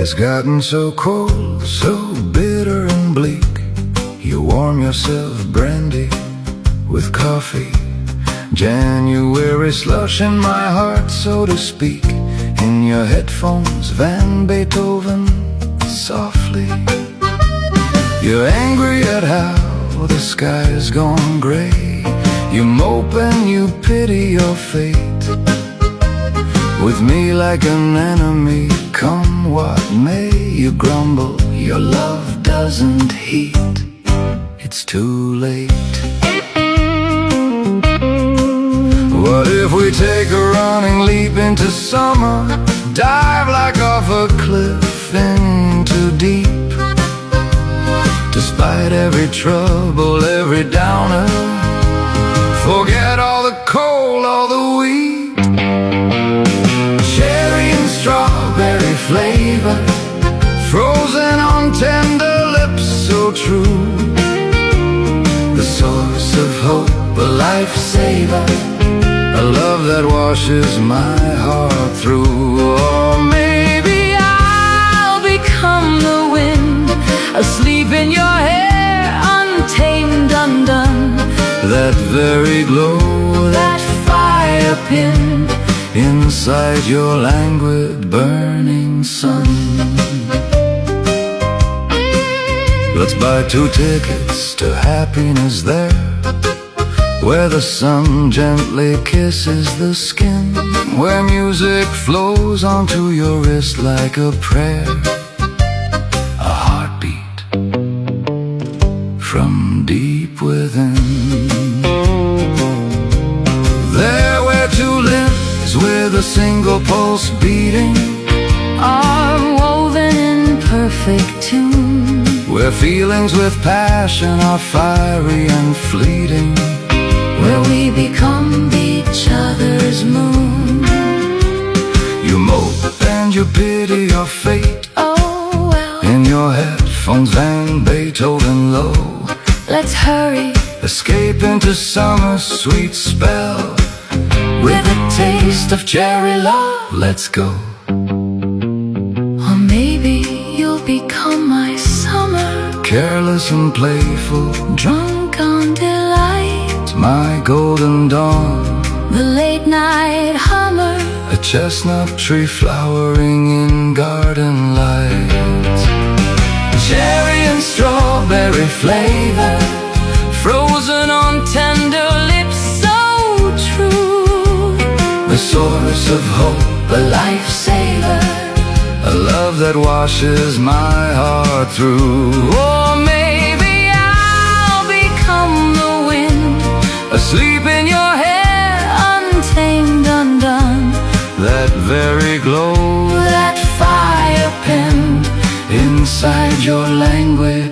It's gotten so cold, so bitter and bleak. You warm yourself brandy with coffee. January slush in my heart, so to speak. In your headphones, Van Beethoven softly. You're angry at how the sky's gone gray. You mope and you pity your fate. With me like an enemy, come what may. You grumble, your love doesn't heat. It's too late. What if we take a running leap into summer? Dive like off a cliff into deep. Despite every trouble, every downer, forget all the cold, all the wheat. Cherry and strawberry flavor, frozen on tender lips, so true. The source of hope, a lifesaver, a love that washes my heart through. Or maybe I'll become the wind, asleep in your hair, untamed, undone. That very glow, that fire pin inside your languid, burning sun. Let's buy 2 tickets to happiness there, where the sun gently kisses the skin, where music flows onto your wrist like a prayer, a heartbeat from deep within. There where 2 limbs with a single pulse beating are woven in perfect tune, where feelings with passion are fiery and fleeting, where we become each other's moon. You mope and you pity your fate. Oh well, in your headphones, Van Beethoven low. let's hurry, escape into summer's sweet spell, with a taste of cherry love. Let's go. or maybe you'll become my summer, Careless and playful, drunk on delight, my golden dawn, the late night hummer, a chestnut tree flowering in garden light. Cherry and strawberry flavor, frozen on tender lips, so true. the source of hope, a lifesaver, a love that washes my heart through. Or maybe I'll become the wind, Asleep in your hair, untamed, undone. that very glow, That fire pin inside your languid,